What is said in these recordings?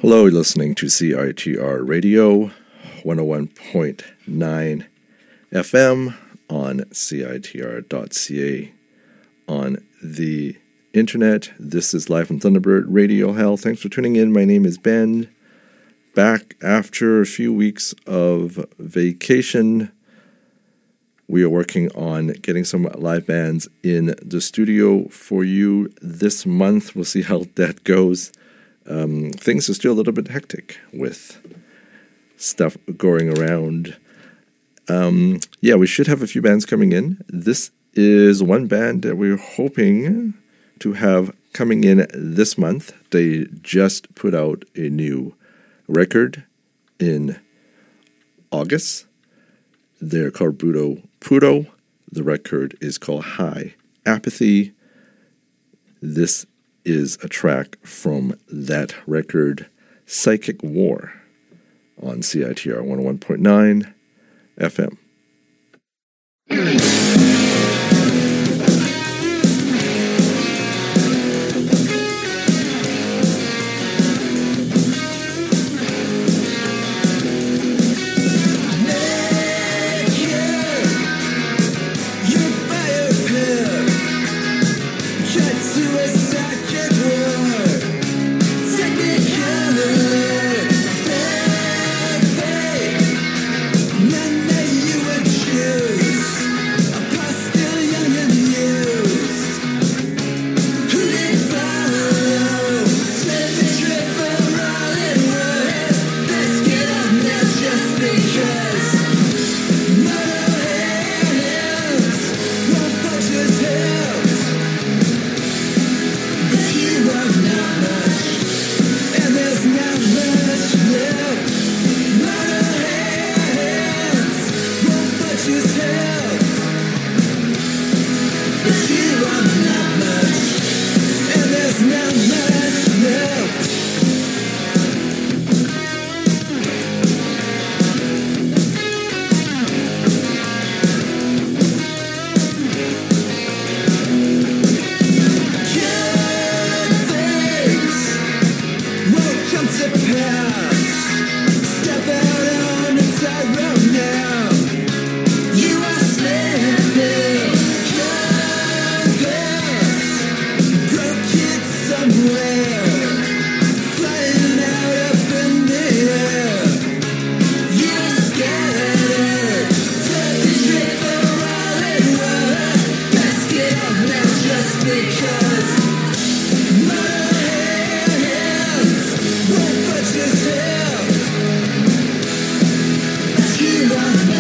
Hello, you're listening to CITR Radio, 101.9 FM on CITR.ca. On the internet, this is live from Thunderbird Radio Hell. Thanks for tuning in. My name is Ben. Back after a few weeks of vacation. We are working on getting some live bands in the studio for you this month. We'll see how that goes. Things are still a little bit hectic with stuff going around. We should have a few bands coming in. This is one band that we're hoping to have coming in this month. They just put out a new record in August. They're called Bruto Pudo. The record is called High Apathy. This is a track from that record, Psychic War, on CITR 101.9 FM. You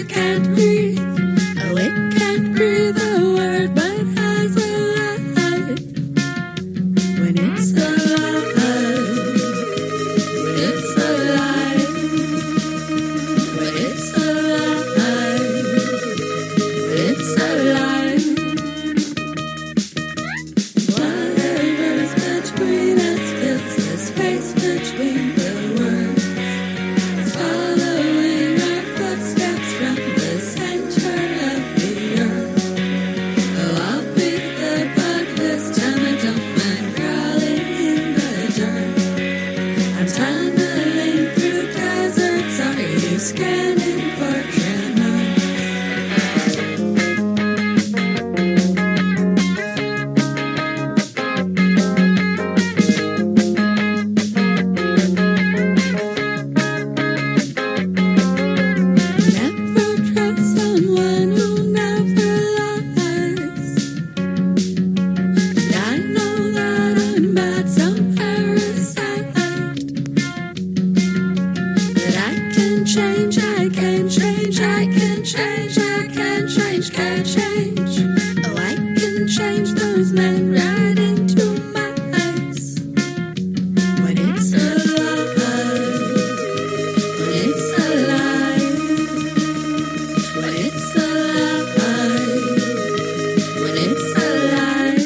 it can't breathe. Oh, it can't breathe a word, but has a life. When it's alive, when it's alive, when it's alive, when it's alive. Whatever's between us fills the space between the words. It's following our footsteps from the center of the earth. Oh, I'll be the bug this time. I don't mind crawling in the dirt. I'm tunneling through deserts. Are you scanning for tremors? Never trust someone who never lies. I know that I'm bad, some parasite. But I can change, I can change, I can change, I can change, can change. Oh, I can change those men right into mice. When it's alive, when it's alive, when it's alive, when it's alive.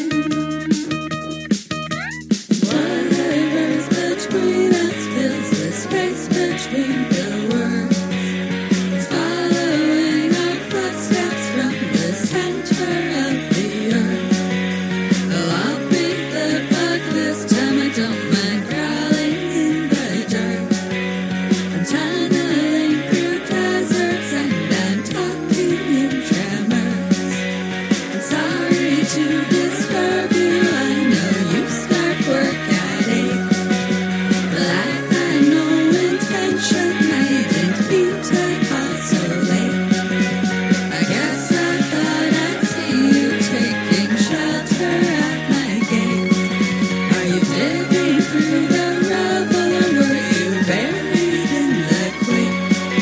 Whatever's between us fills the space between the words. It's following our footsteps from the center of the earth. Oh, I'll be the bug this time. I don't mind crawling in the dirt. I'm tunneling through deserts and I'm talking in tremors. I'm sorry to disturb you. I know you start work at 8. But I had no intention. I didn't mean to call so late. I guess I thought I'd see you taking shelter at my gate. Are you digging through the rubble or were you buried in the quake?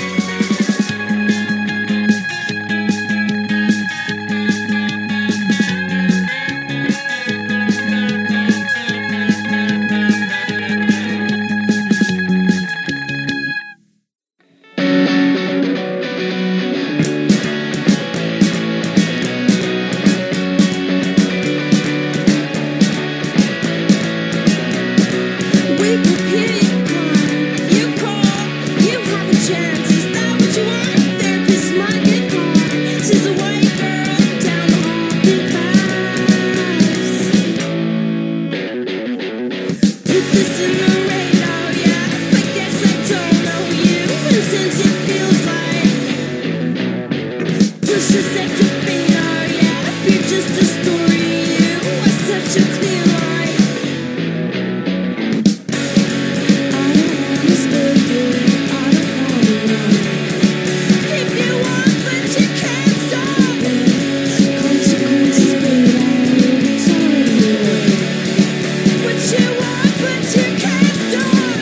We could hear you call, you have a chance. Is that what you want? Therapist might get called. She's a white girl down the hall in class. Put this in the radar, yeah. I guess I don't know you. And since it feels like push us at your radar, yeah. You're just a story, you are such a clear light. I don't wanna stay here, I don't wanna know. If you want, but you can't stop it. Consequences, baby, it's already away. What you want, but you can't stop.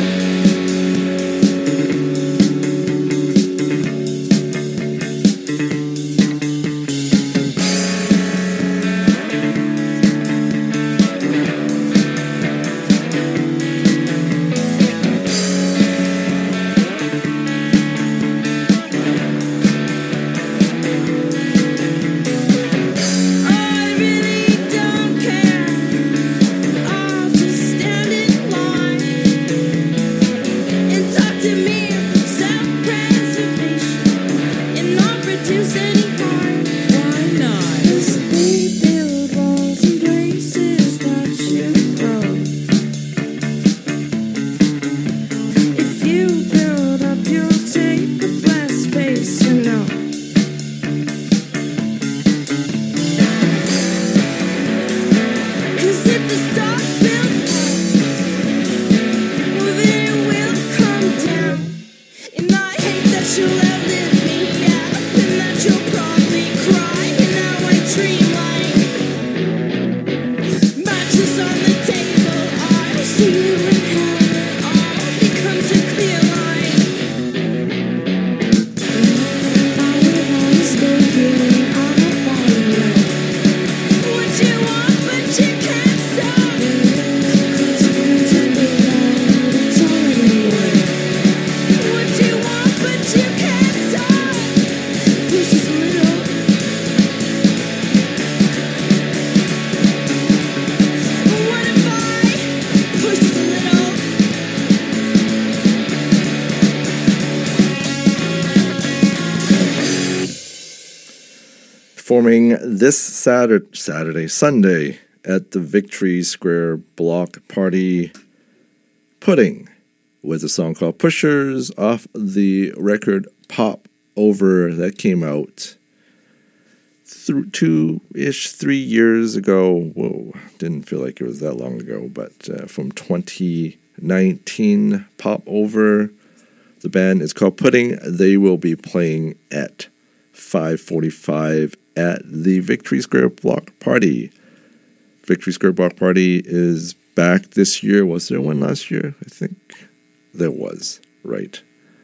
performing this Sunday at the Victory Square Block Party. Pudding with a song called Pushers off the record Pop Over that came out 3 years ago. Whoa, didn't feel like it was that long ago, but from 2019, Pop Over. The band is called Pudding. They will be playing at 5:45 at the Victory Square Block Party. Victory Square Block Party is back this year. Was there one last year? I think there was, right?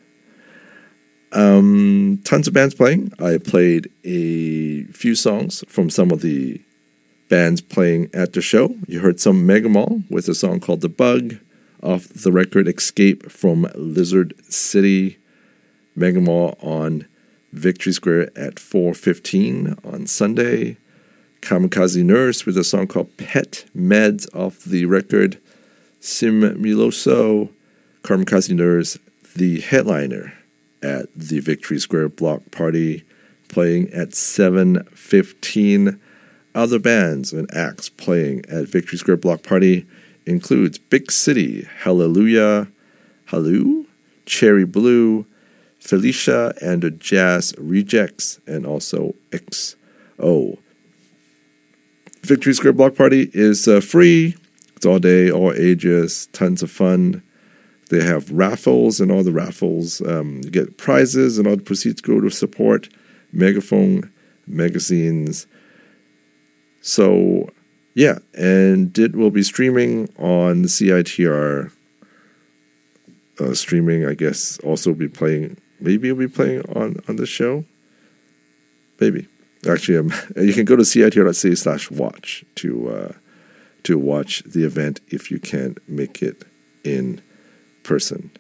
Tons of bands playing. I played a few songs from some of the bands playing at the show. You heard some Megamall with a song called The Bug off the record Escape from Lizard City. Megamall on Victory Square at 4:15 on Sunday. Kamikaze Nurse with a song called Pet Meds off the record Simuloso. Kamikaze Nurse, the headliner at the Victory Square Block Party, playing at 7:15. Other bands and acts playing at Victory Square Block Party includes Big City, Hallelujah, Halloo, Cherry Blue, Felicia and the Jazz Rejects, and also XO. Victory Square Block Party is free. It's all day, all ages, tons of fun. They have raffles, and all the raffles, you get prizes, and all the proceeds go to support Megaphone magazines. So, yeah, and it will be streaming on CITR. Streaming, I guess, also be playing. Maybe it'll be playing on the show. Maybe. Actually, you can go to CITR.ca/watch to watch the event if you can't make it in person.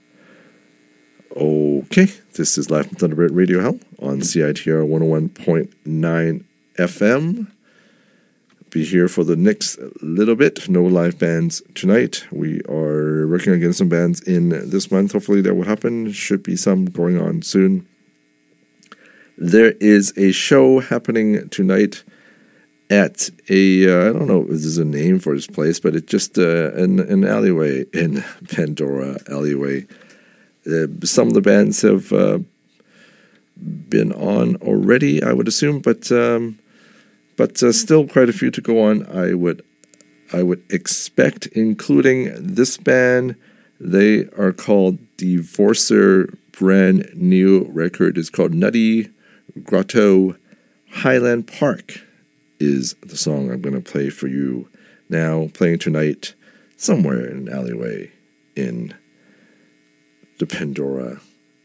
Okay, this is Live from Thunderbird Radio Hell on CITR 101.9 FM. Be here for the next little bit. No live bands tonight. We are working on getting some bands in this month. Hopefully that will happen. Should be some going on soon. There is a show happening tonight at I don't know if there's a name for this place, but it's just an alleyway in Pandora alleyway. Some of the bands have been on already, I would assume, but still quite a few to go on. I would expect, including this band. They are called Divorcer. Brand new record is called Nutty Grotto. Highland Park is the song I'm going to play for you now. Playing tonight somewhere in an alleyway in the Pandora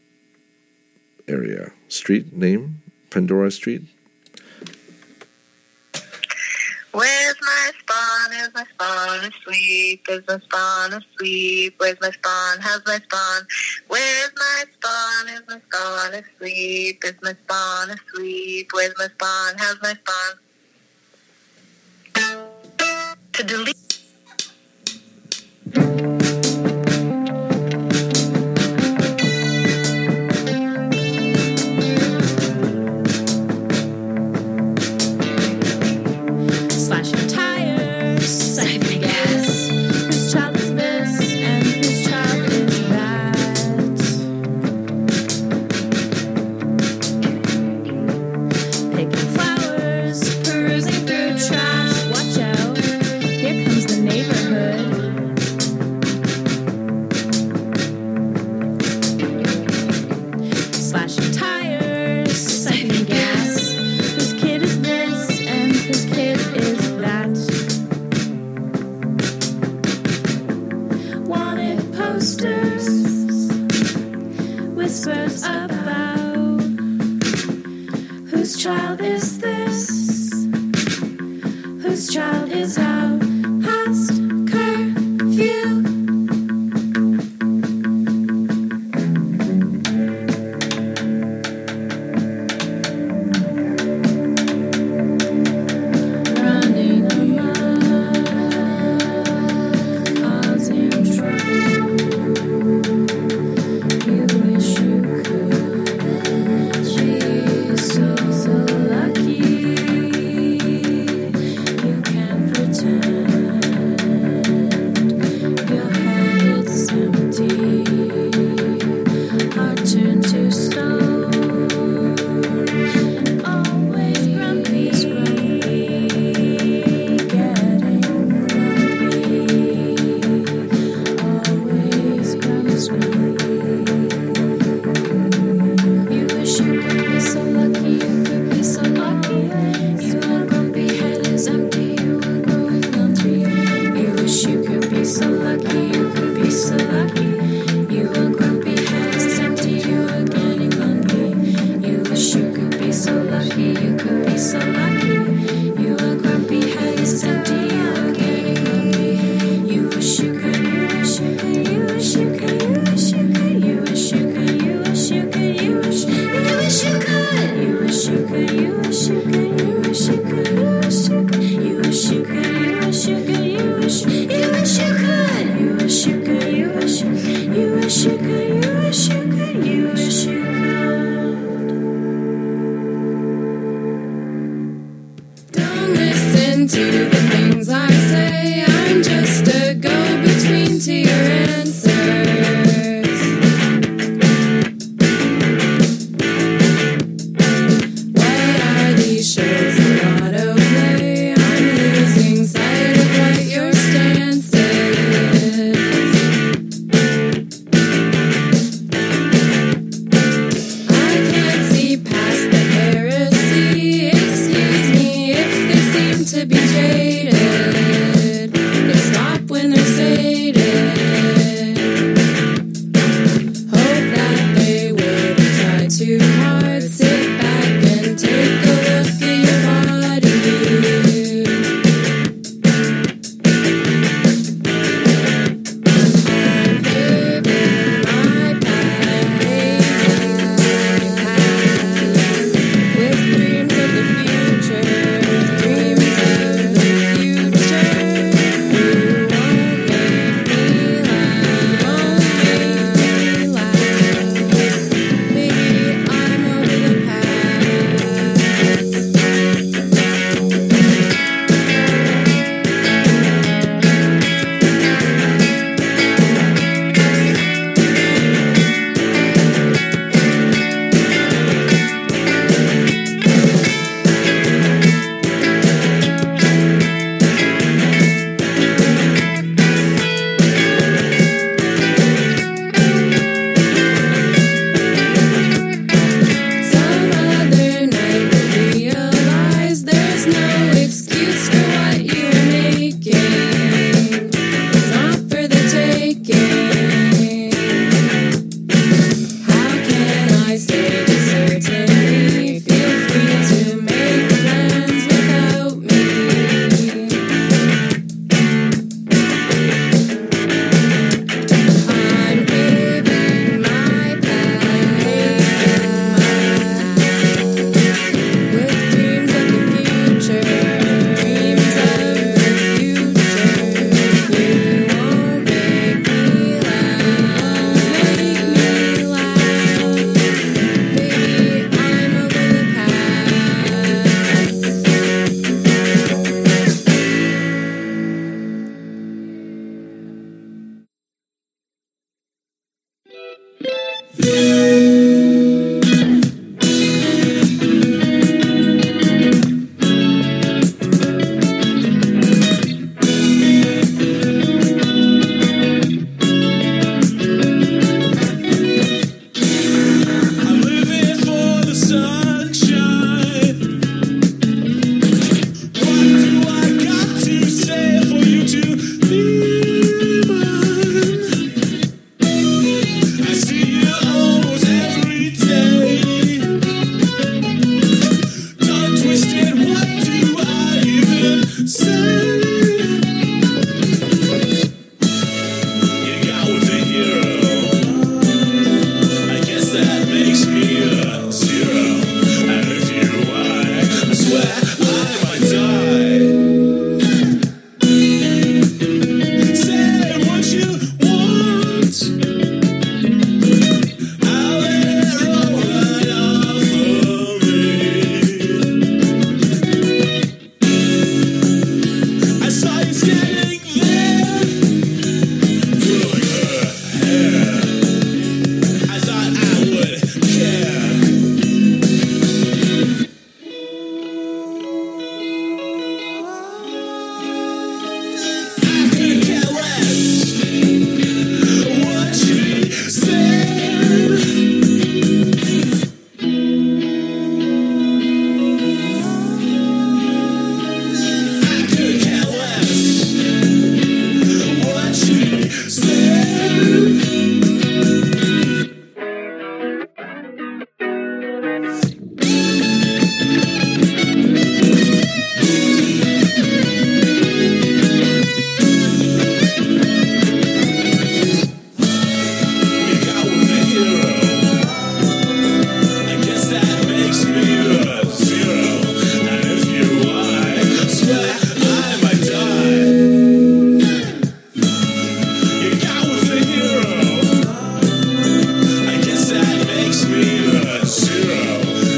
area. Street name? Pandora Street? Where's my spawn? Is my spawn asleep? Is my spawn asleep? Where's my spawn? How's my spawn? Where's my spawn? Is my spawn asleep? Is my spawn asleep? Where's my spawn? How's my spawn? To delete. So lucky. listen to the things I say. I'm just a go-between to your answers. What are these shows on autoplay? I'm losing sight of what your stance is. I can't see past the heresy. Excuse me if they seem to be jaded. They stop when they're sated. Hope that they wouldn't try too hard. Sit back and take a look at your body. I'm paving my path, with dreams of the future, dreams of the future. You won't make me laugh, won't make me laugh. Maybe I'm over the past. Some other night we'll realize there's no excuse for what you're making. It's not for the taking. How can I say this certainly? Feel free to make plans without me. I'm paving my path, with dreams of the future, dreams of the future. You won't make me laugh, make me laugh. Baby, I'm over the I'm living for the sunshine. What do I got to say for you to be mine? I see you almost every day. Tongue twisted, what do I even say? You got with a hero. I guess that makes me a zero. And if you I swear I might die. Say what you want. I'll let it roll right off of me. I saw you standing there, twirling her hair. I thought I would care. I could care less what she said. I could care less what she said. You got with a hero. I guess that makes me a zero. And if you I swear I might die. You got with a hero. I guess that makes me a zero.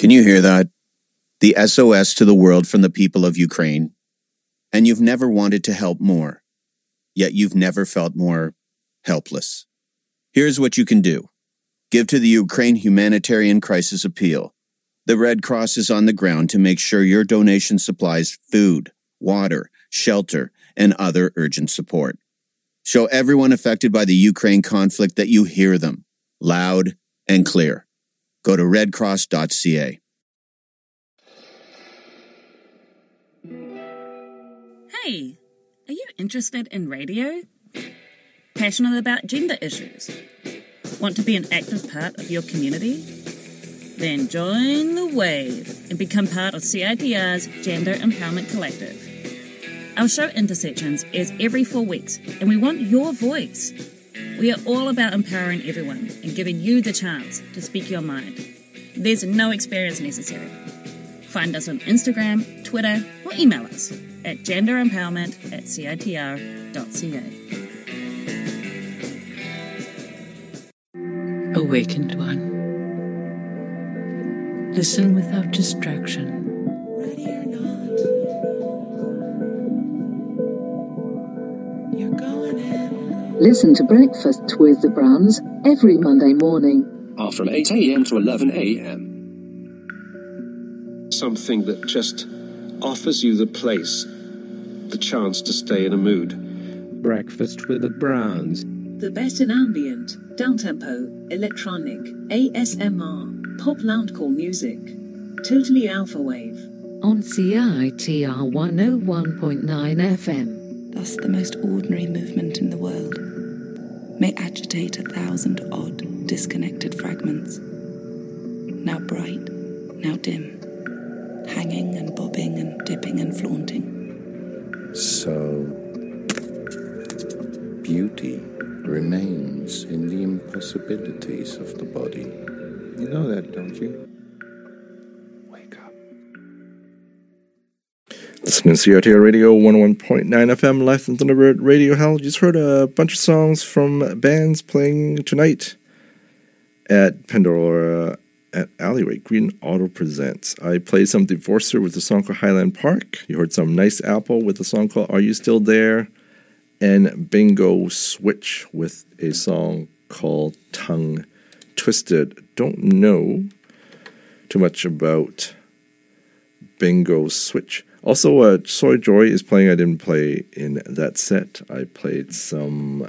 Can you hear that? The SOS to the world from the people of Ukraine. And you've never wanted to help more, yet you've never felt more helpless. Here's what you can do. Give to the Ukraine Humanitarian Crisis Appeal. The Red Cross is on the ground to make sure your donation supplies food, water, shelter, and other urgent support. Show everyone affected by the Ukraine conflict that you hear them, loud and clear. Go to redcross.ca. Hey, are you interested in radio? Passionate about gender issues? Want to be an active part of your community? Then join the wave and become part of CITR's Gender Empowerment Collective. Our show Intersections airs every 4 weeks, and we want your voice. We are all about empowering everyone and giving you the chance to speak your mind. There's no experience necessary. Find us on Instagram, Twitter, or email us at genderempowerment@citr.ca. Awakened one. Listen without distraction. Ready or not, you're going in. Listen to Breakfast with the Browns every Monday morning. From 8 a.m. to 11 a.m. Something that just offers you the place, the chance to stay in a mood. Breakfast with the Browns. The best in ambient, downtempo, electronic, ASMR, pop loungecore music. Totally alpha wave. On CITR 101.9 FM. Thus the most ordinary movement in the world may agitate 1,000 odd, disconnected fragments. Now bright, now dim. Hanging and bobbing and dipping and flaunting. So, beauty remains in the impossibilities of the body. You know that, don't you? Wake up. Listening to CRTR Radio 101.9 FM, Live from Thunderbird Radio Hell. You just heard a bunch of songs from bands playing tonight at Pandora at Alleyway. Green Auto Presents. I played something Forster with the song called Highland Park. You heard some Nice Apple with the song called Are You Still There? And Bingo Switch with a song called Tongue Twisted. Don't know too much about Bingo Switch. Also, Soy Joy is playing. I didn't play in that set. I played some,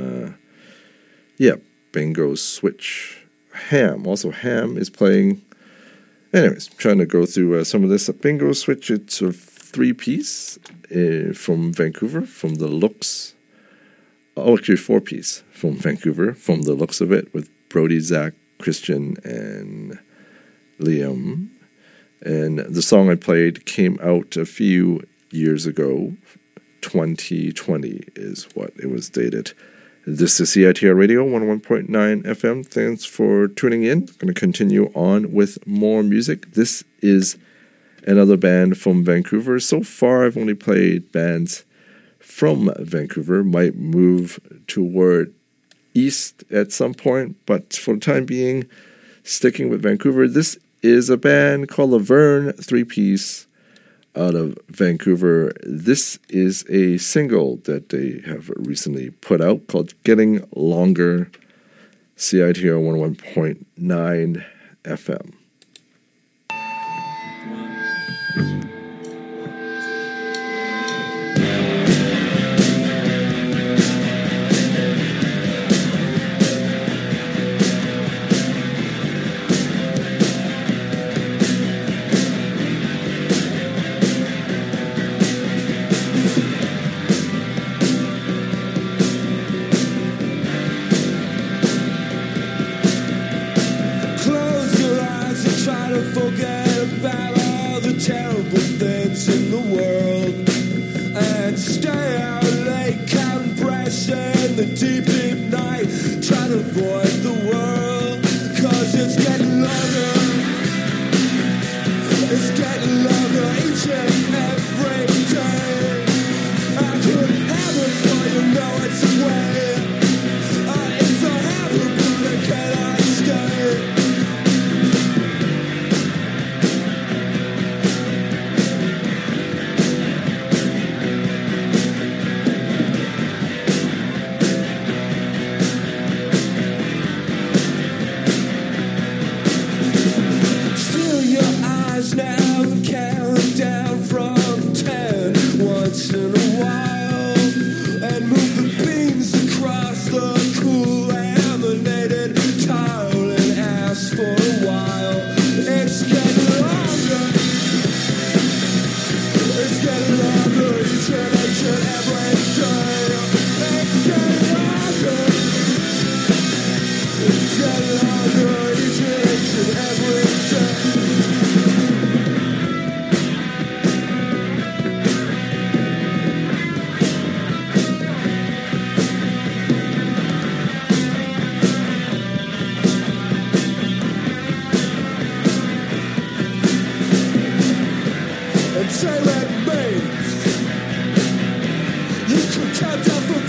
Bingo Switch. Ham. Also, Ham is playing. Anyways, trying to go through some of this. Bingo Switch, it's a 3-piece from Vancouver, from the looks. Oh, actually, 4-piece from Vancouver, from the looks of it, with Brody, Zach, Christian, and Liam. And the song I played came out a few years ago. 2020 is what it was dated. This is CITR Radio 101.9 FM. Thanks for tuning in. Going to continue on with more music. This is another band from Vancouver. So far, I've only played bands from Vancouver. Might move toward east at some point, but for the time being, sticking with Vancouver. This is a band called Laverne, 3-piece out of Vancouver. This is a single that they have recently put out called Getting Longer, CITR 101.9 FM.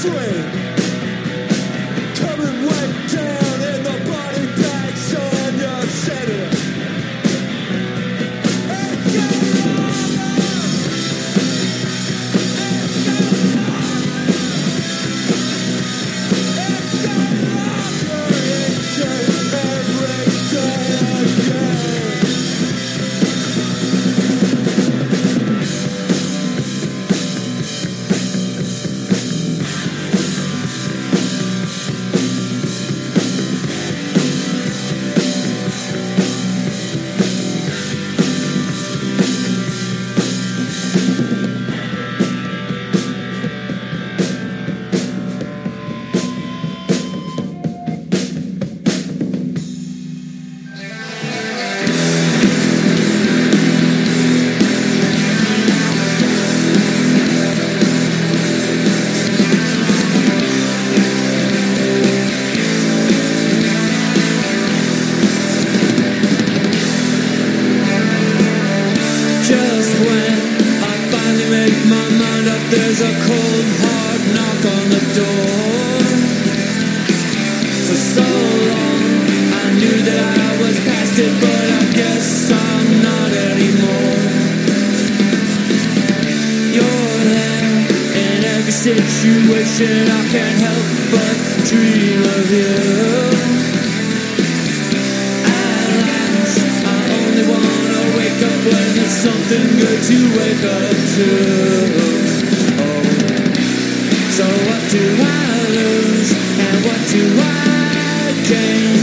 train. Coming way down in the body bags on your city. There's a cold hard knock on the door. For so long I knew that I was past it, but I guess I'm not anymore. You're there in every situation, I can't help but dream of you. At last I only wanna wake up when there's something good to wake up to. So what do I lose and what do I gain?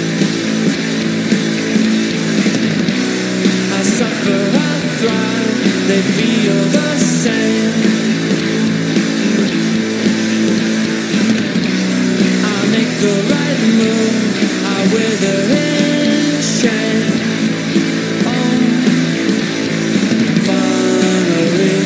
I suffer, I thrive, they feel the same. I make the right move, I wither in shame. Oh, finally.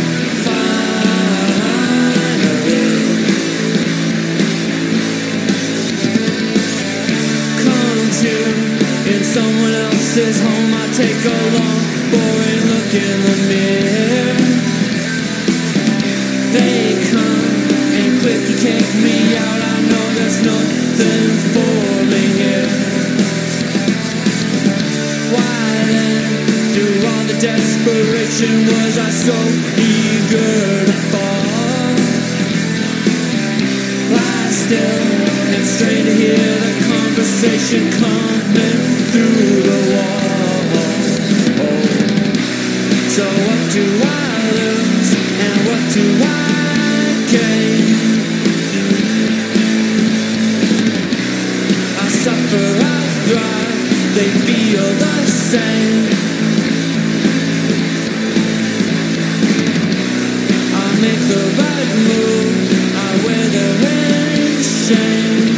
In someone else's home, I take a long, boring look in the mirror. They come and quickly take me out. I know there's nothing for me here. Why then, through all the desperation, was I so eager to fall? Lie still and strain to hear the conversation coming through the wall. Oh, so what do I lose and what do I gain? I suffer, I thrive, they feel the same. I make the right move, I weather in shame.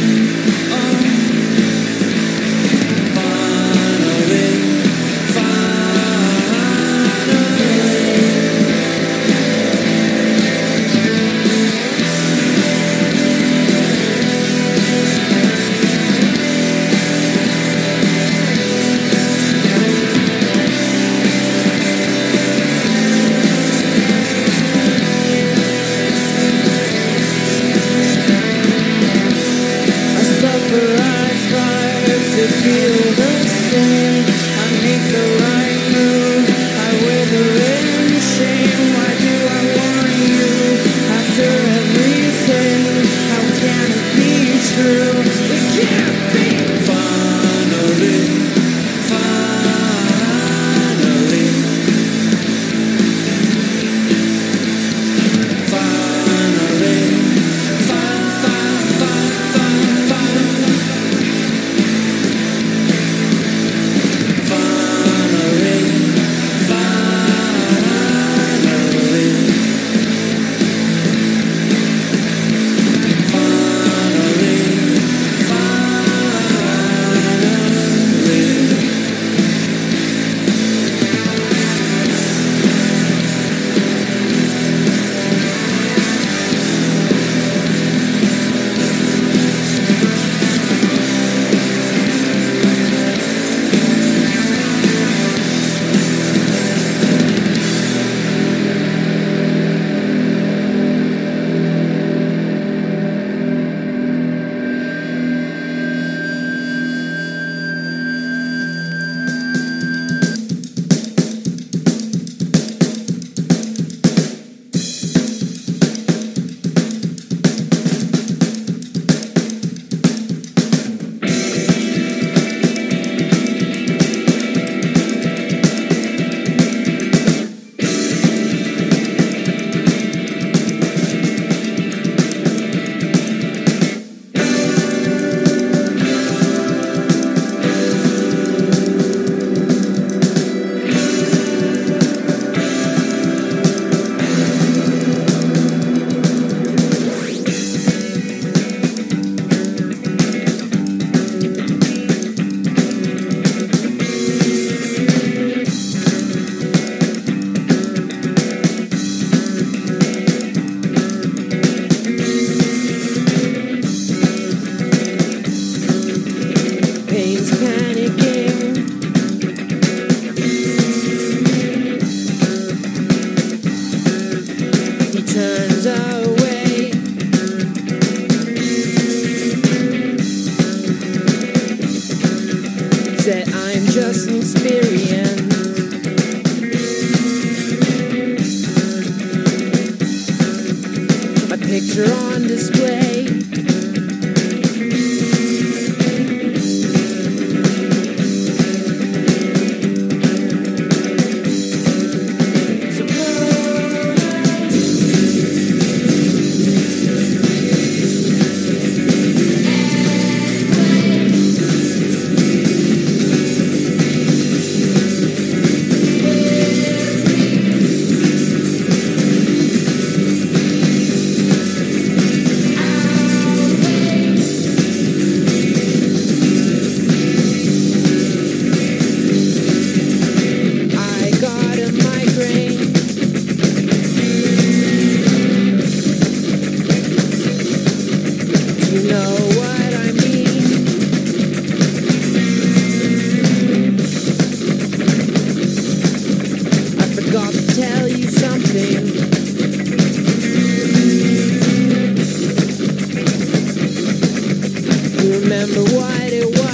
You remember what it was?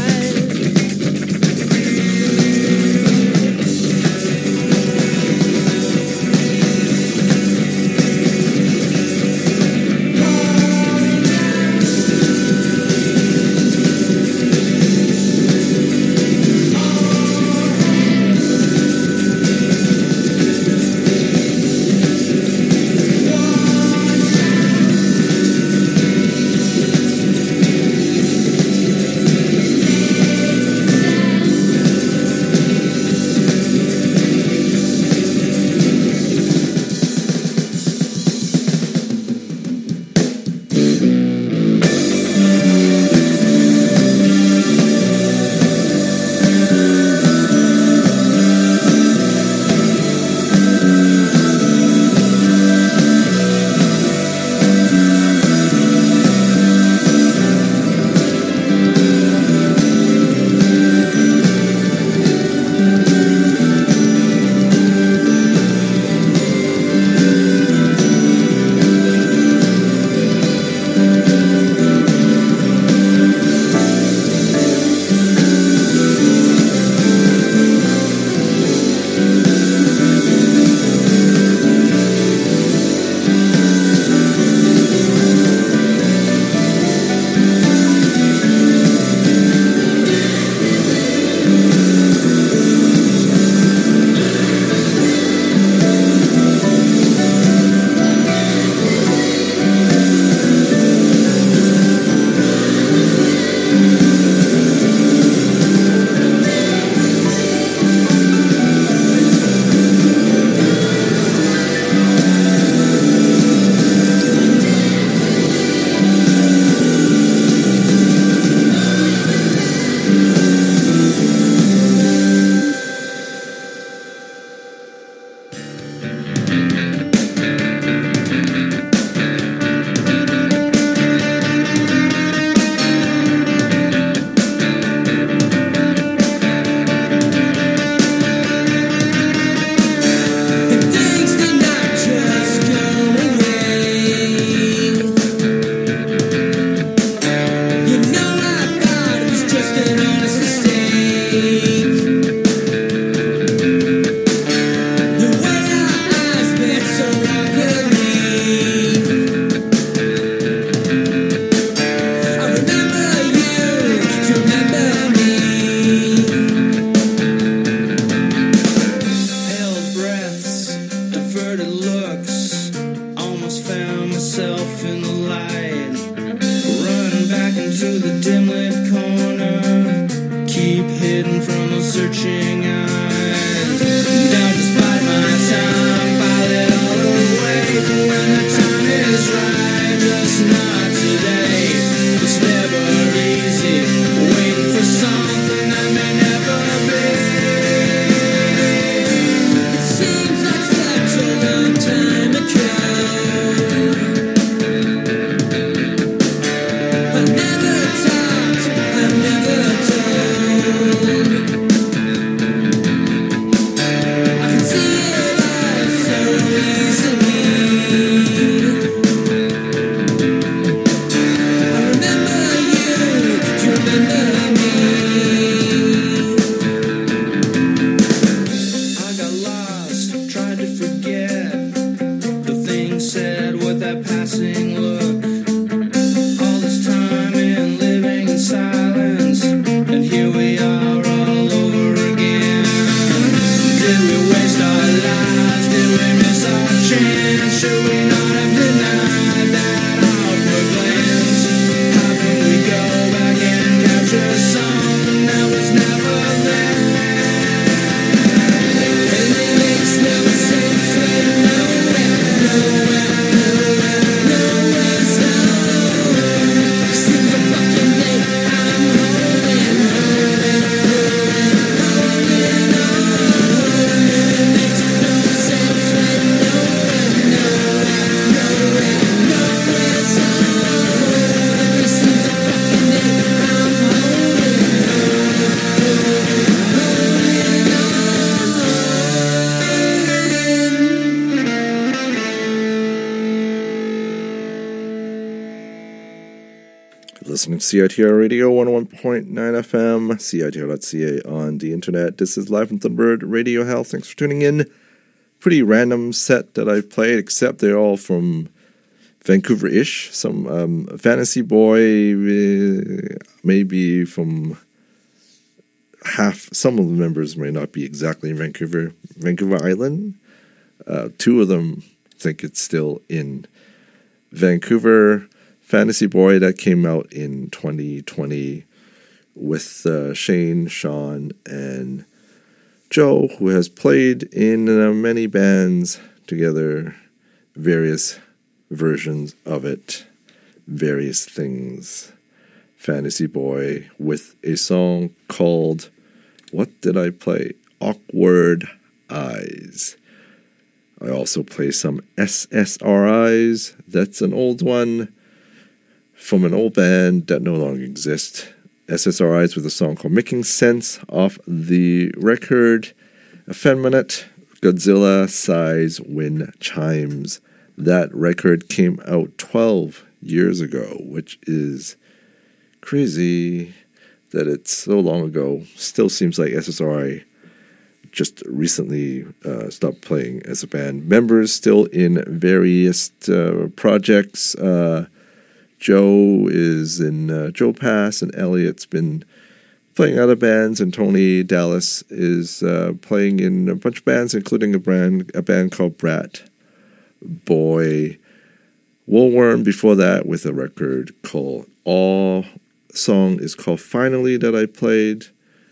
listening to CITR Radio 101.9 FM, CITR.ca on the internet. This is Live from Thunderbird Radio Hell. Thanks for tuning in. Pretty random set that I played, except they're all from Vancouver-ish. Some Fantasy Boy, maybe from half. Some of the members may not be exactly in Vancouver Island. Two of them think it's still in Vancouver. Fantasy Boy, that came out in 2020 with Shane, Sean, and Joe, who has played in many bands together, various versions of it, various things. Fantasy Boy with a song called, what did I play? Awkward Eyes. I also play some SSRIs. That's an old one from an old band that no longer exists. SSRIs with a song called Making Sense off the record Effeminate Godzilla Sighs Wind Chimes. That record came out 12 years ago, which is crazy that it's so long ago. Still seems like SSRI just recently stopped playing as a band. Members still in various projects. Joe is in Joe Pass, and Elliot's been playing other bands, and Tony Dallas is playing in a bunch of bands, including a band called Brat Boy. Woolworm before that with a record called song is called Finally that I played.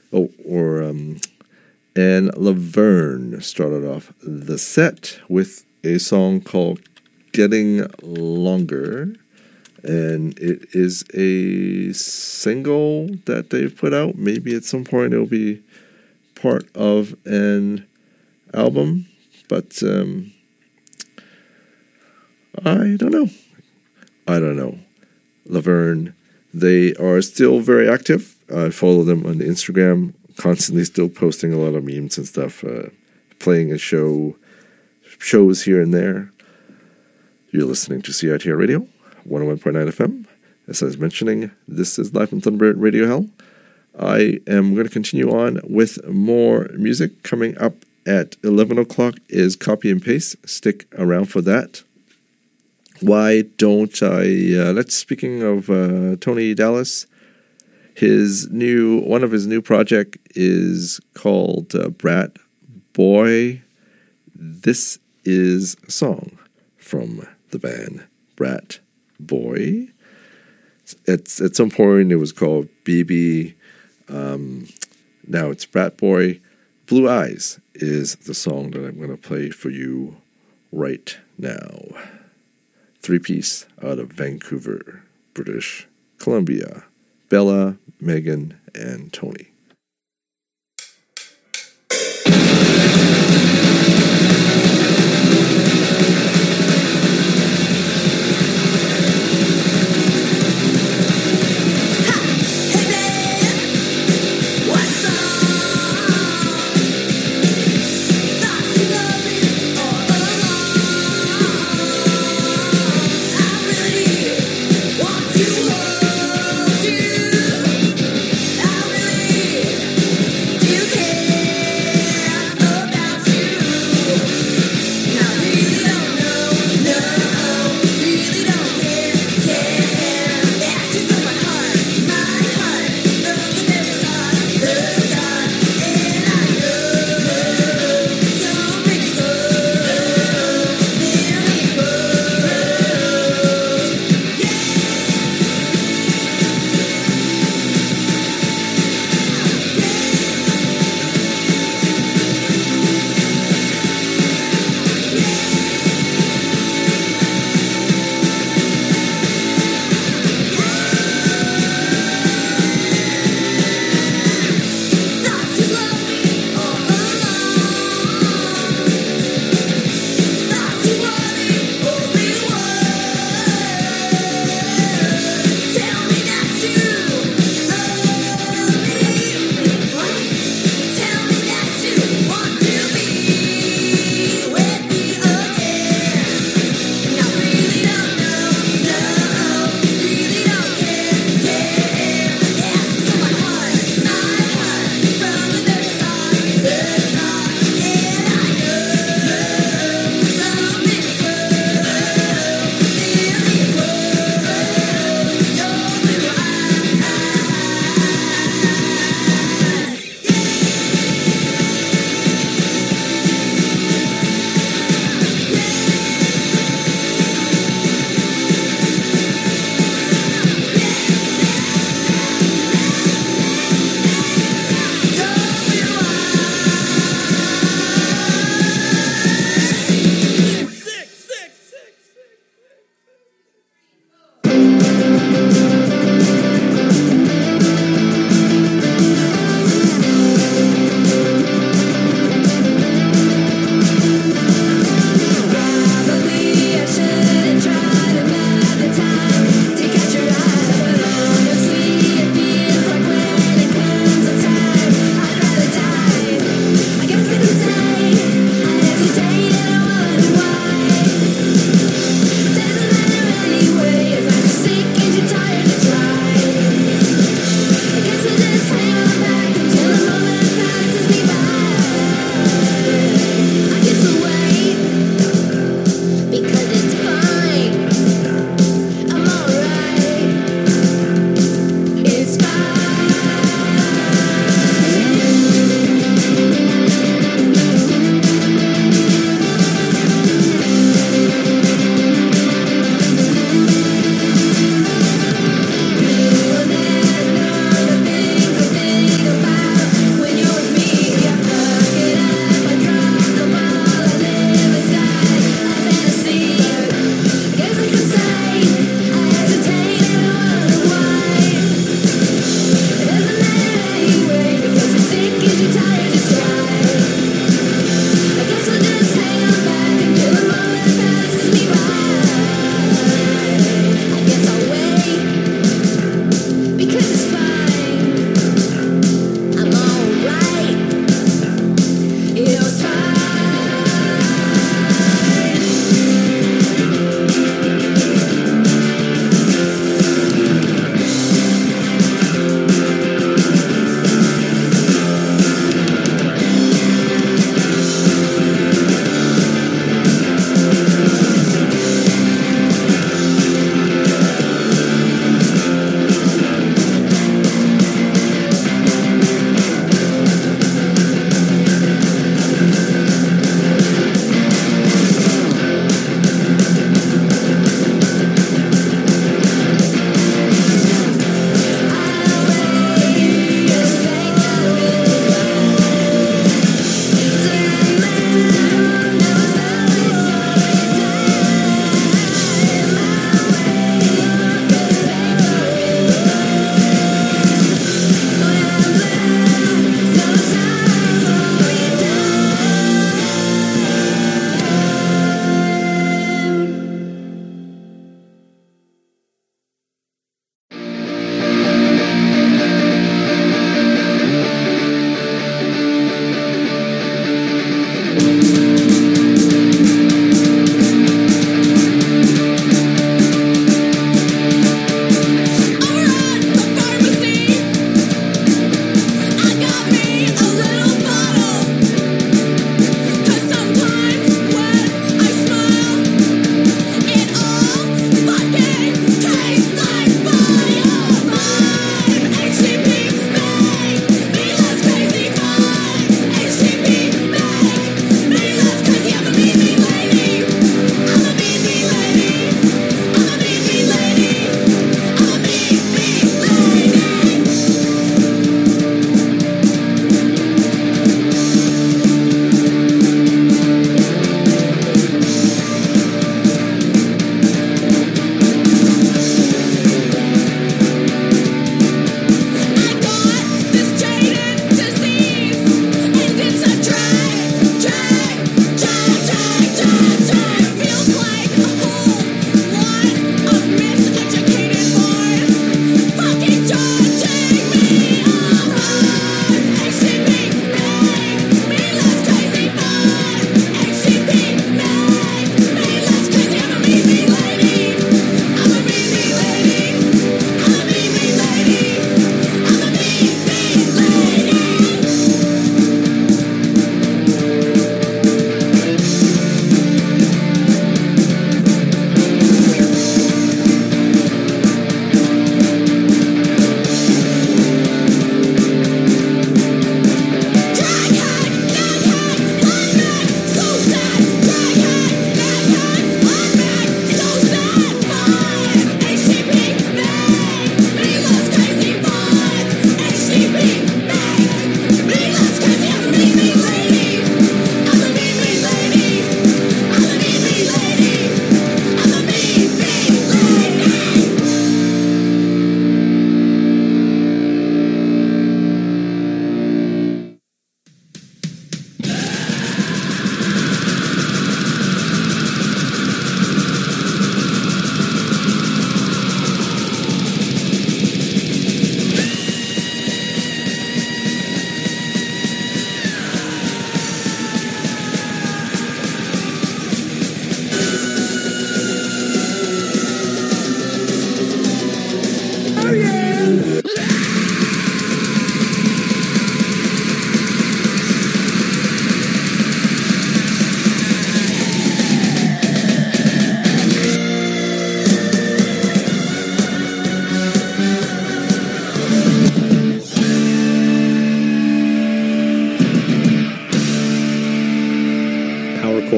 And Laverne started off the set with a song called Getting Longer. And it is a single that they've put out. Maybe at some point it'll be part of an album. But I don't know. Laverne, they are still very active. I follow them on Instagram, constantly still posting a lot of memes and stuff, playing shows here and there. You're listening to CITR Radio 101.9 FM. As I was mentioning, this is Live from Thunderbird Radio Hell. I am going to continue on with more music. Coming up at 11 o'clock is Copy and Paste. Stick around for that. Why don't I... speaking of Tony Dallas, one of his new project is called Brat Boy. This is a song from the band Brat Boy. At some point it was called BB. Now it's Brat Boy. Blue Eyes is the song that I'm going to play for you right now. 3-piece out of Vancouver, British Columbia. Bella, Megan, and Tony. Want you, I really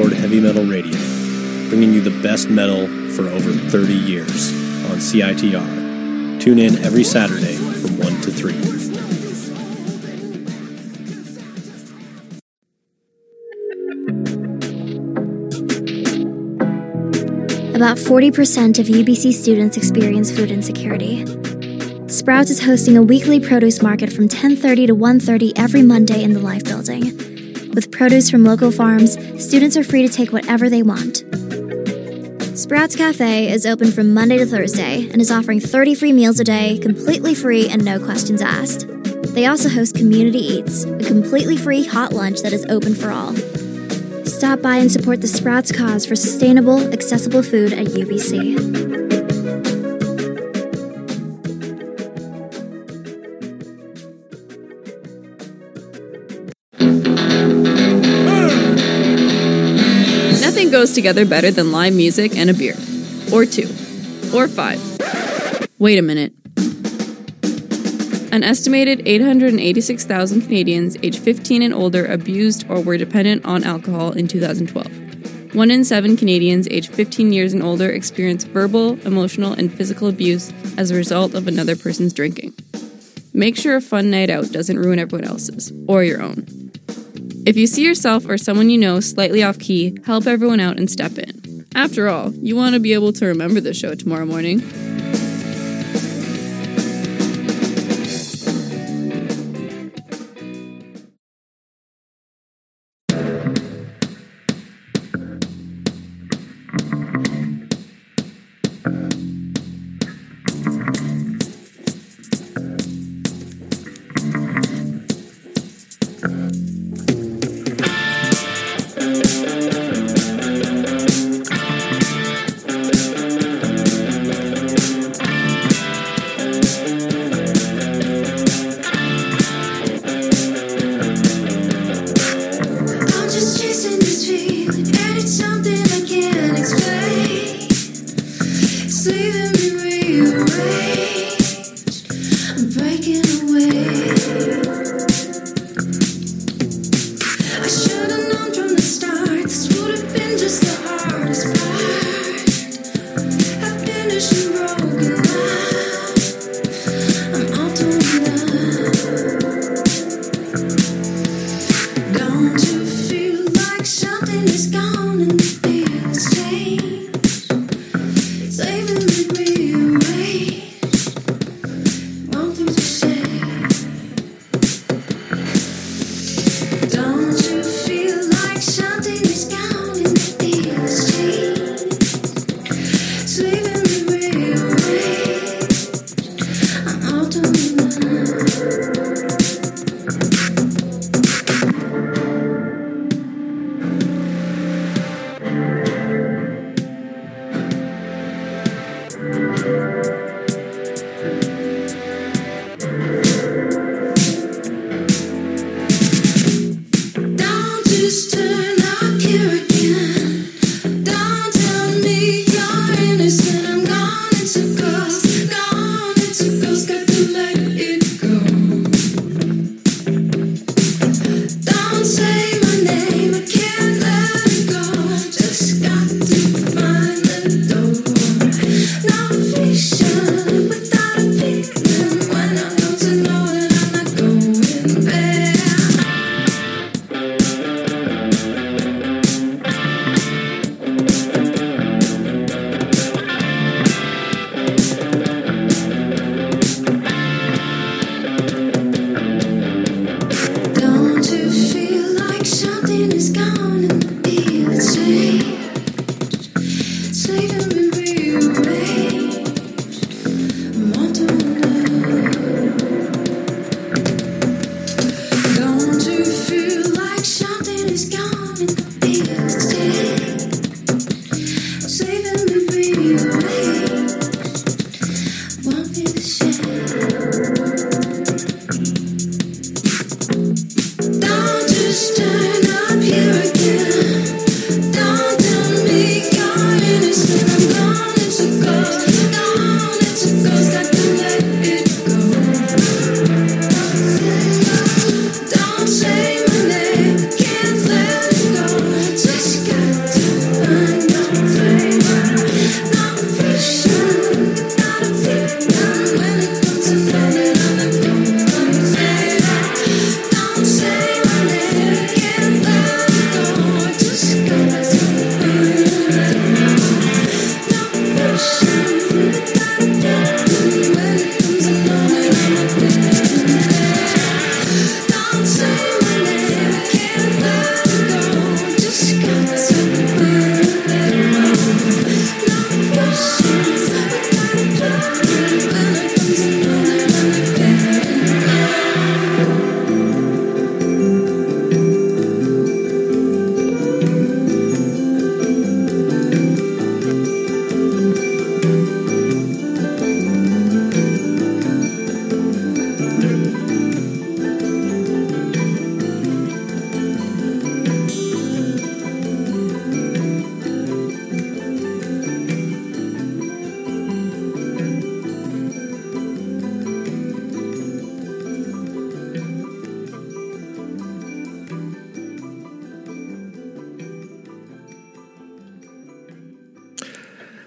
powered heavy metal radio, bringing you the best metal for over 30 years on CITR. Tune in every Saturday from 1 to 3. About 40% of UBC students experience food insecurity. Sprouts is hosting a weekly produce market from 10:30 to 1:30 every Monday in the Life Building. With produce from local farms, students are free to take whatever they want. Sprouts Cafe is open from Monday to Thursday and is offering 30 free meals a day, completely free and no questions asked. They also host Community Eats, a completely free hot lunch that is open for all. Stop by and support the Sprouts cause for sustainable, accessible food at UBC. Nothing goes together better than live music and a beer. Or two. Or five. Wait a minute. An estimated 886,000 Canadians aged 15 and older abused or were dependent on alcohol in 2012. 1 in 7 Canadians aged 15 years and older experienced verbal, emotional, and physical abuse as a result of another person's drinking. Make sure a fun night out doesn't ruin everyone else's, or your own. If you see yourself or someone you know slightly off key, help everyone out and step in. After all, you want to be able to remember the show tomorrow morning.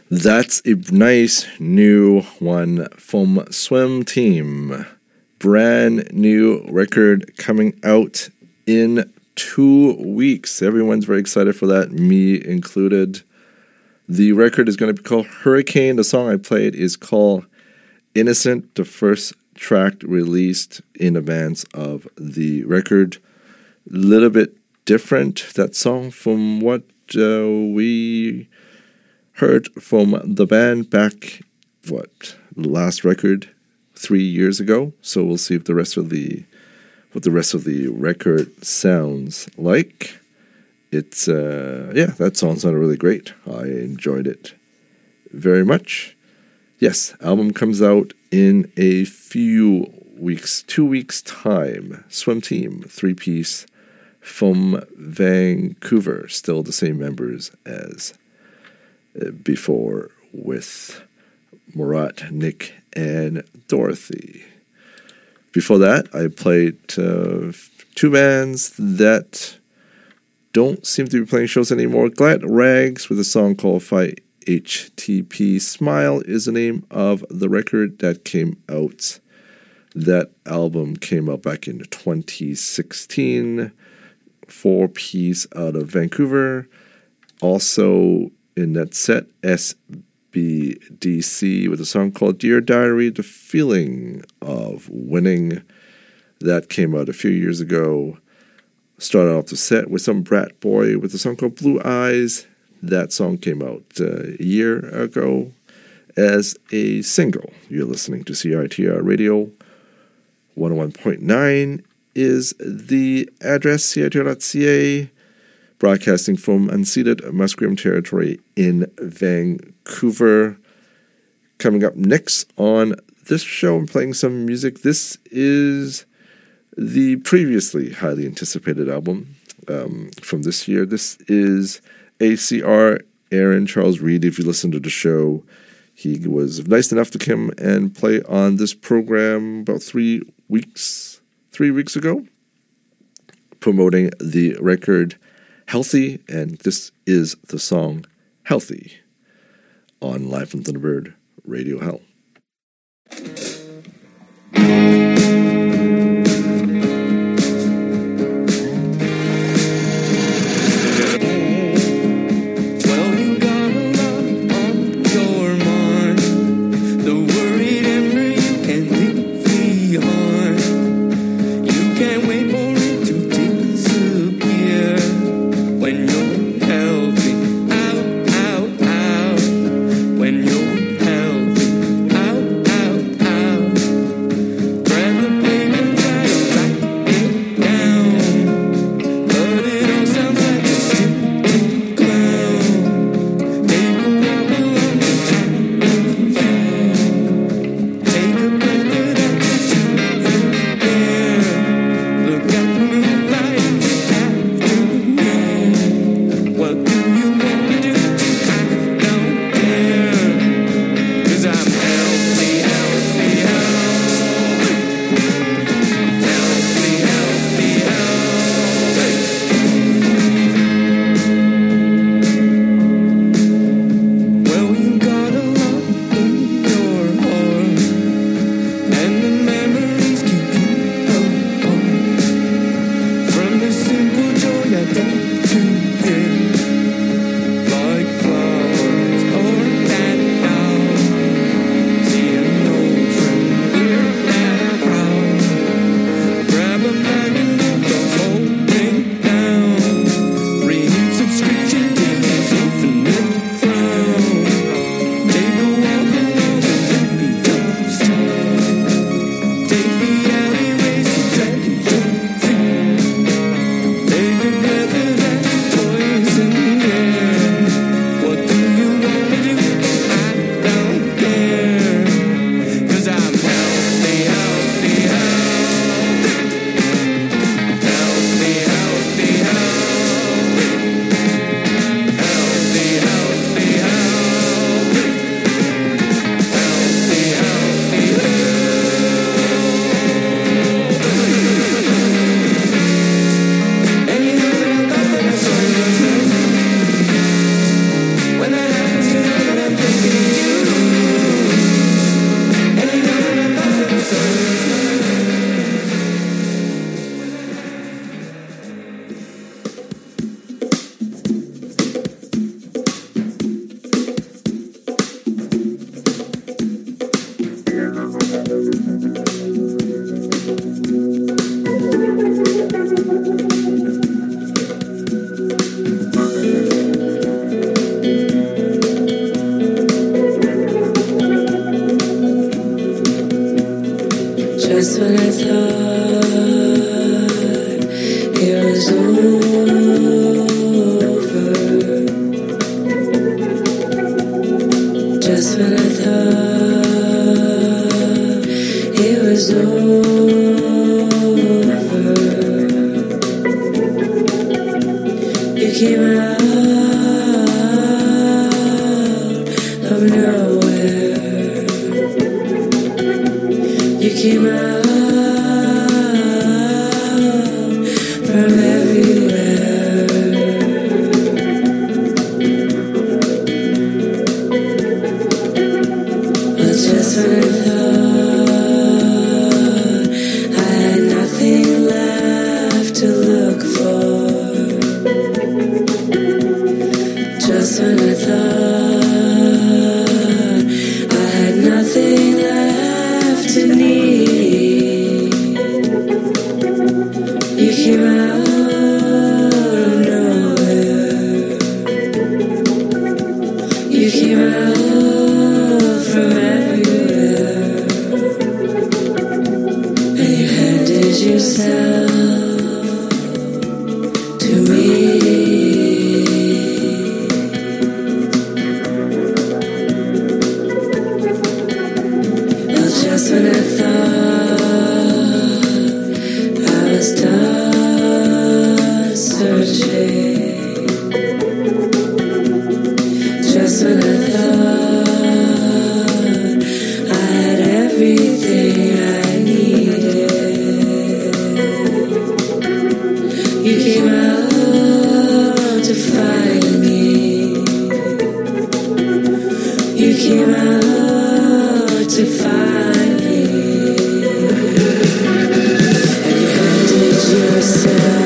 That's a nice new one from Swim Team. Brand new record coming out in 2 weeks. Everyone's very excited for that, me included. The record is going to be called Hurricane. The song I played is called Innocent, the first track released in advance of the record. A little bit different, that song, from what we heard from the band back, last record 3 years ago. So we'll see if the rest of the record sounds like. It's that song sounded really great. I enjoyed it very much. Yes, album comes out in a few weeks, 2 weeks time. Swim Team, 3-piece from Vancouver, still the same members as before, with Murat, Nick, and Dorothy. Before that, I played two bands that don't seem to be playing shows anymore. Glad Rags with a song called Fight HTP. Smile is the name of the record that came out. That album came out back in 2016. 4-piece out of Vancouver. Also in that set, SBDC with a song called Dear Diary, The Feeling of Winning. That came out a few years ago. Started off the set with some Brat Boy with a song called Blue Eyes. That song came out a year ago as a single. You're listening to CITR Radio. 101.9 is the address, CITR.ca. Broadcasting from unceded Musqueam territory in Vancouver. Coming up next on this show, I'm playing some music. This is the previously highly anticipated album from this year. This is ACR, Aaron Charles Reed. If you listen to the show, he was nice enough to come and play on this program about 3 weeks ago, promoting the record Healthy, and this is the song Healthy on Live from Thunderbird Radio Hell. Take a breath of that came out of nowhere. You came out from everywhere. But just when I thought I had nothing left to look for, just when I thought I had nothing left to need, you came out of nowhere. You came out from everywhere, and you handed yourself to me. Just when I thought I was done searching, just when I thought I had everything I needed, you came out to find me. You came out to find me, and you handed yourself.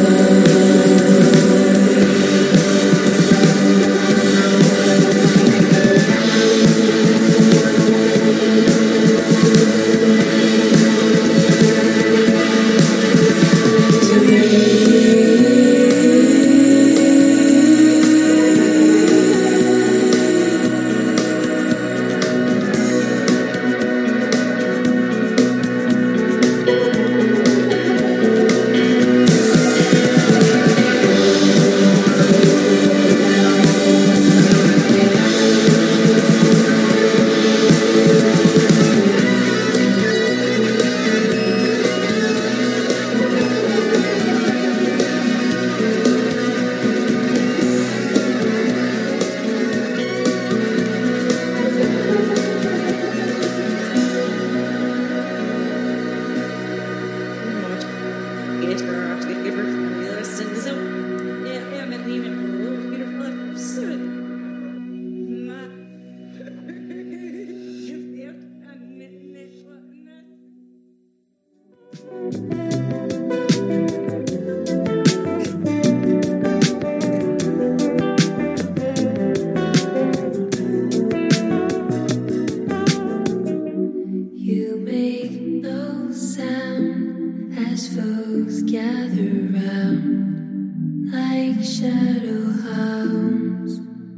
You make no sound as folks gather round like shadow hounds.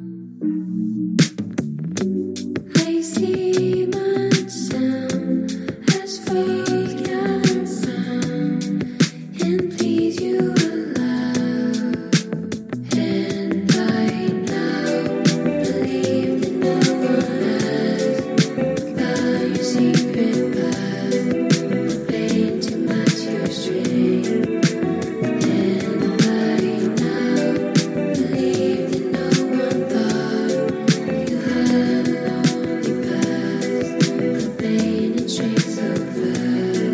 I see much sound as folks gather round and please you aloud. And right now, believe that no one asks about your secret path, playing to match your string. And right now, believe that no one thought you had a lonely past, playing in strings so fast.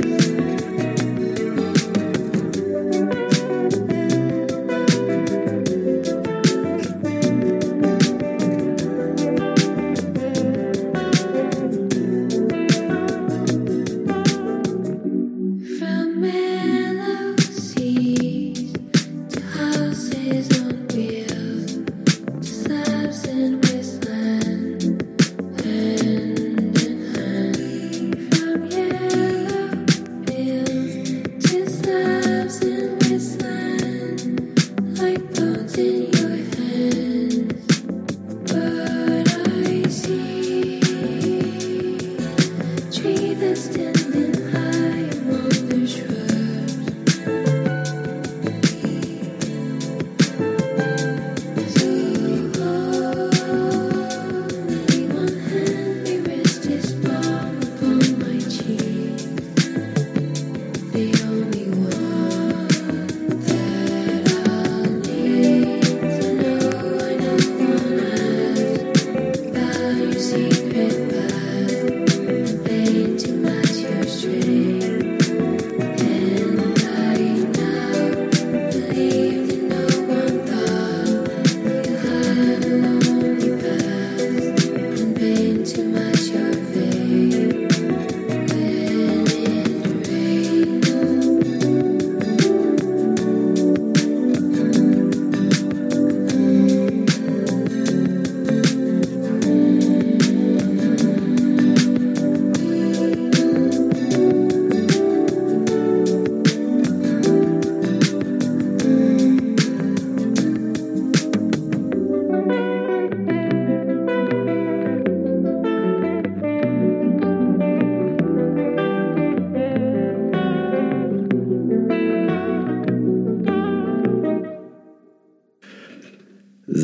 From mellow seas to houses on wheels, to slabs and wasteland, hand in hand. From yellow bills to slabs and wasteland, like bones in your hands. But I see tree that's standing high among the shrubs.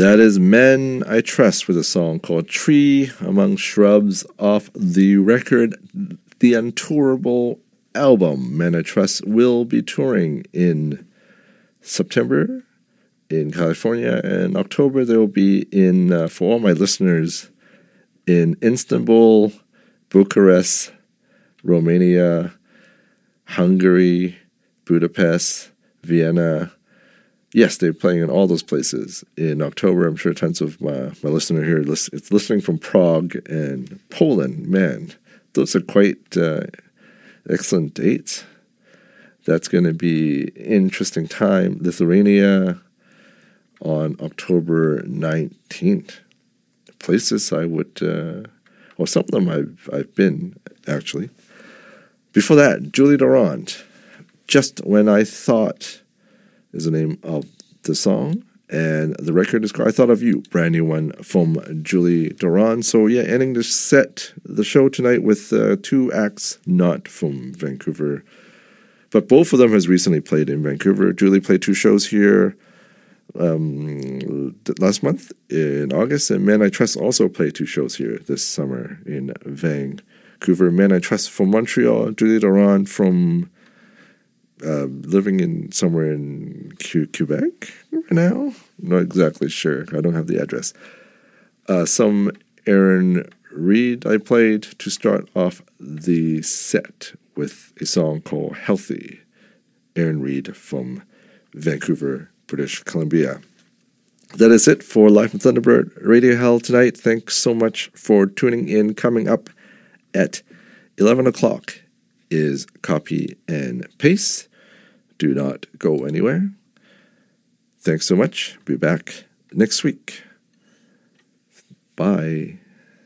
That is Men I Trust with a song called Tree Among Shrubs off the record The Untourable album. Men I Trust will be touring in September in California, and October they will be in, for all my listeners, in Istanbul, Bucharest, Romania, Hungary, Budapest, Vienna. Yes, they're playing in all those places in October. I'm sure tons of my listener here is listening from Prague and Poland. Man, those are quite excellent dates. That's going to be interesting time. Lithuania on October 19th. Places I would, well, some of them I've been, actually. Before that, Julie Durand, Just When I Thought is the name of the song. And the record is called I Thought of You, brand new one from Julie Durand. So yeah, ending the show tonight with two acts not from Vancouver. But both of them has recently played in Vancouver. Julie played 2 shows here last month in August, and Men I Trust also played 2 shows here this summer in Vancouver. Men I Trust from Montreal, Julie Durand from living in somewhere in Quebec right now. I'm not exactly sure. I don't have the address. Some Aaron Reed I played to start off the set with a song called Healthy. Aaron Reed from Vancouver, British Columbia. That is it for Live from Thunderbird Radio Hell tonight. Thanks so much for tuning in. Coming up at 11 o'clock is Copy and Paste. Do not go anywhere. Thanks so much. Be back next week. Bye.